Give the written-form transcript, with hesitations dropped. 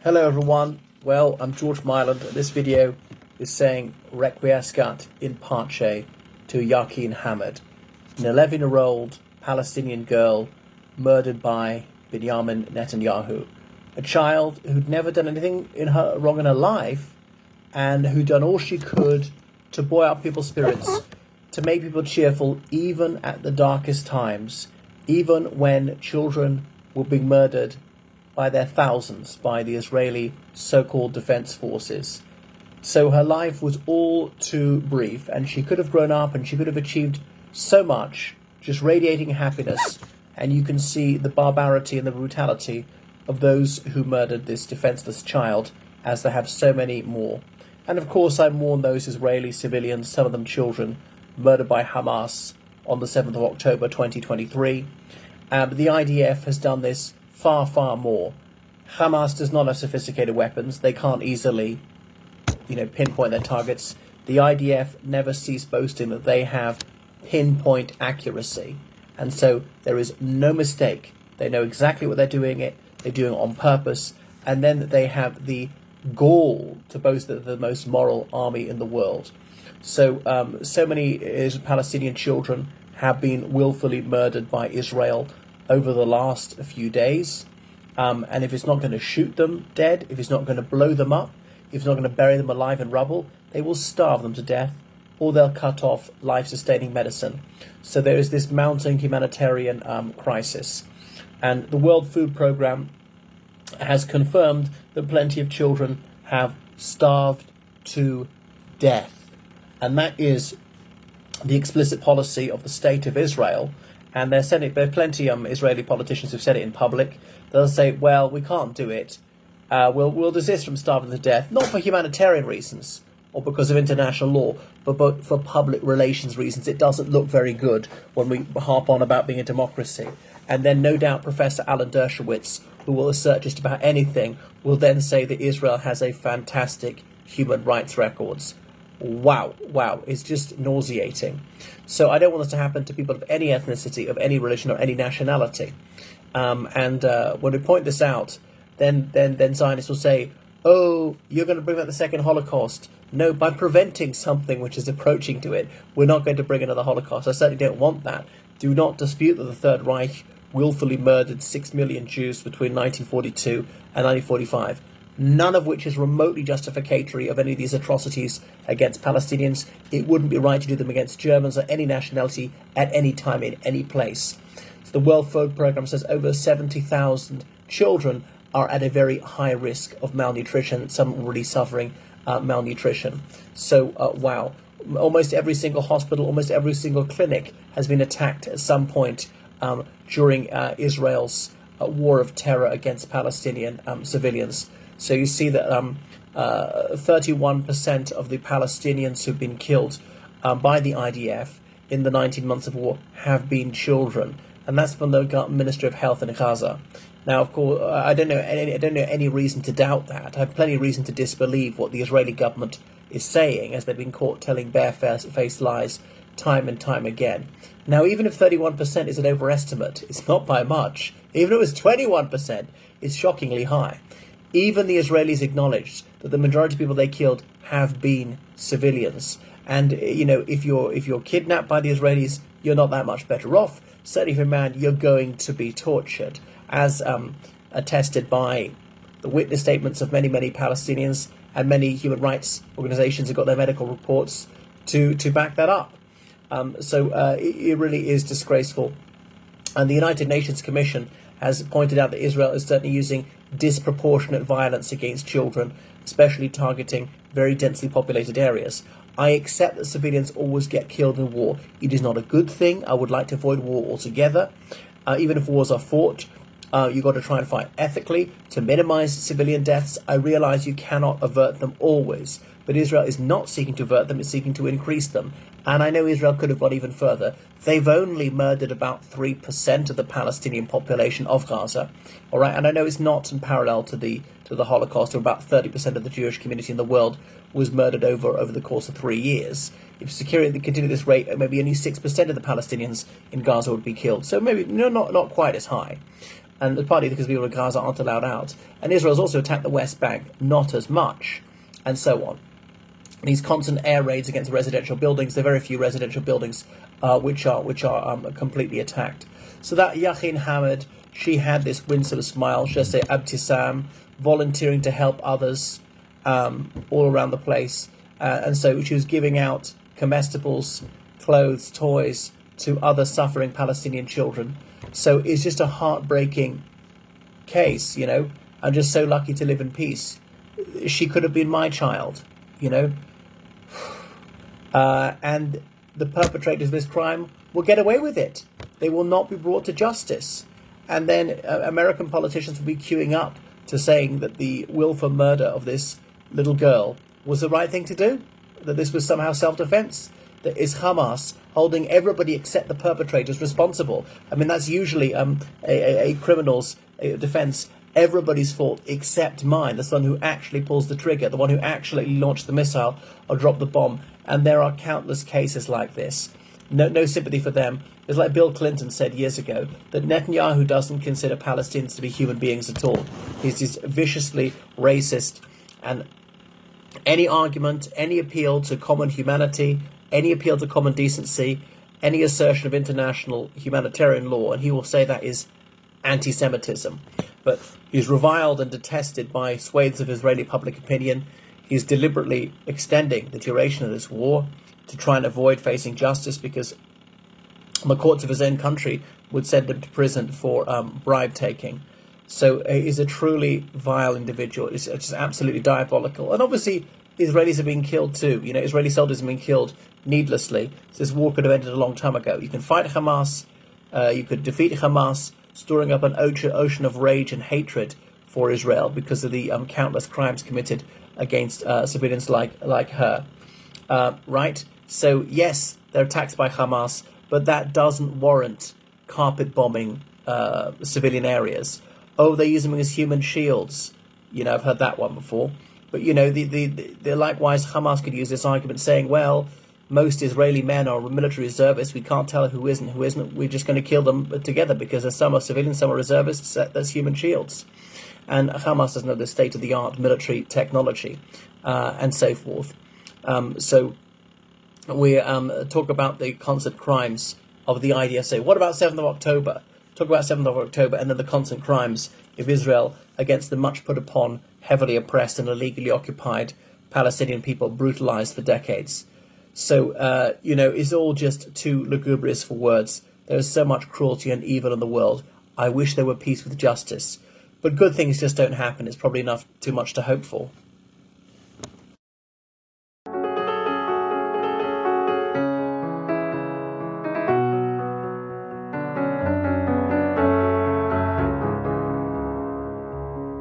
Hello everyone, well I'm George Myland. This video is saying Requiescat in Pace to Yakin Hamad, an 11-year-old Palestinian girl murdered by Benjamin Netanyahu, a child who'd never done anything wrong in her life and who'd done all she could to buoy up people's spirits, to make people cheerful even at the darkest times, even when children were being murdered by their thousands by the Israeli so-called defense forces. So her life was all too brief, and she could have grown up and she could have achieved so much, just radiating happiness. And you can see the barbarity and the brutality of those who murdered this defenseless child, as they have so many more. And of course I mourn those Israeli civilians, some of them children, murdered by Hamas on the 7th of October 2023. But the IDF has done this far more. Hamas does not have sophisticated weapons. They can't easily, pinpoint their targets. The IDF never cease boasting that they have pinpoint accuracy. And so there is no mistake. They know exactly what they're doing They're doing it on purpose. And then they have the gall to boast that they're the most moral army in the world. So many Palestinian children have been willfully murdered by Israel over the last few days, and if it's not going to shoot them dead, if it's not going to blow them up, if it's not going to bury them alive in rubble, they will starve them to death, or they'll cut off life-sustaining medicine. So there is this mounting humanitarian crisis, and the World Food Programme has confirmed that plenty of children have starved to death, and that is the explicit policy of the State of Israel. And there are plenty of Israeli politicians who've said it in public. They'll say, well, we can't do it. We'll desist from starving to death, not for humanitarian reasons or because of international law, but for public relations reasons. It doesn't look very good when we harp on about being a democracy. And then no doubt Professor Alan Dershowitz, who will assert just about anything, will then say that Israel has a fantastic human rights records. Wow, it's just nauseating. So I don't want this to happen to people of any ethnicity, of any religion, or any nationality. And when we point this out, then Zionists will say, oh, you're going to bring back the second Holocaust. No, by preventing something which is approaching to it, we're not going to bring another Holocaust. I certainly don't want that. Do not dispute that the Third Reich willfully murdered 6 million Jews between 1942 and 1945. None of which is remotely justificatory of any of these atrocities against Palestinians. It wouldn't be right to do them against Germans or any nationality at any time in any place. So the World Food Programme says over 70,000 children are at a very high risk of malnutrition, some already suffering malnutrition. So, wow. Almost every single hospital, almost every single clinic has been attacked at some point during Israel's war of terror against Palestinian civilians. So you see that 31% of the Palestinians who've been killed by the IDF in the 19 months of war have been children, and that's from the Ministry of Health in Gaza. Now, of course, I don't know any reason to doubt that. I have plenty of reason to disbelieve what the Israeli government is saying, as they've been caught telling barefaced lies time and time again. Now, even if 31% is an overestimate, it's not by much. Even if it was 21%, it's shockingly high. Even the Israelis acknowledged that the majority of people they killed have been civilians. And, if you're kidnapped by the Israelis, you're not that much better off. Certainly, if you're a man, you're going to be tortured, as attested by the witness statements of many Palestinians, and many human rights organizations have got their medical reports to back that up. So it really is disgraceful. And the United Nations Commission has pointed out that Israel is certainly using disproportionate violence against children, especially targeting very densely populated areas. I accept that civilians always get killed in war. It is not a good thing. I would like to avoid war altogether. Even if wars are fought, you've got to try and fight ethically to minimize civilian deaths. I realize you cannot avert them always, but Israel is not seeking to avert them, it's seeking to increase them. And I know Israel could have gone even further. They've only murdered about 3% of the Palestinian population of Gaza. All right, and I know it's not in parallel to the Holocaust, where about 30% of the Jewish community in the world was murdered over the course of 3 years. If security continued at this rate, maybe only 6% of the Palestinians in Gaza would be killed. So maybe not quite as high. and partly because people in Gaza aren't allowed out. And Israel's also attacked the West Bank, not as much, and so on. These constant air raids against residential buildings. There are very few residential buildings which are completely attacked. So that Yakin Hamad, she had this winsome smile, should I say Abtisam, volunteering to help others all around the place. And so she was giving out comestibles, clothes, toys to other suffering Palestinian children. So it's just a heartbreaking case, you know. I'm just so lucky to live in peace. She could have been my child, you know. And the perpetrators of this crime will get away with it. They will not be brought to justice. And then American politicians will be queuing up to saying that the willful murder of this little girl was the right thing to do, that this was somehow self-defense, that is Hamas holding everybody except the perpetrators responsible. I mean, that's usually a criminal's defense. Everybody's fault except mine. That's the one who actually pulls the trigger, the one who actually launched the missile or dropped the bomb. And there are countless cases like this. No sympathy for them. It's like Bill Clinton said years ago, that Netanyahu doesn't consider Palestinians to be human beings at all. He's just viciously racist. And any argument, any appeal to common humanity, any appeal to common decency, any assertion of international humanitarian law, and he will say that is anti-Semitism. But he's reviled and detested by swathes of Israeli public opinion. He's deliberately extending the duration of this war to try and avoid facing justice, because the courts of his own country would send him to prison for bribe taking. So he's a truly vile individual. He's just absolutely diabolical. And obviously, Israelis are being killed too. You know, Israeli soldiers are being killed needlessly. So this war could have ended a long time ago. You can fight Hamas, you could defeat Hamas, storing up an ocean of rage and hatred for Israel because of the countless crimes committed against civilians like her. Right? So yes, they're attacks by Hamas, but that doesn't warrant carpet bombing civilian areas. Oh, they use them as human shields. You know, I've heard that one before. But, you know, the likewise, Hamas could use this argument saying, well, most Israeli men are military reservists. We can't tell who is and who isn't. We're just going to kill them together because some are civilians, some are reservists. That's human shields. And Hamas doesn't have the state-of-the-art military technology and so forth. So we talk about the constant crimes of the IDSA. What about 7th of October? Talk about 7th of October and then the constant crimes of Israel against the much put upon, heavily oppressed and illegally occupied Palestinian people brutalized for decades. So, you know, it's all just too lugubrious for words. There is so much cruelty and evil in the world. I wish there were peace with justice. But good things just don't happen. It's probably too much to hope for.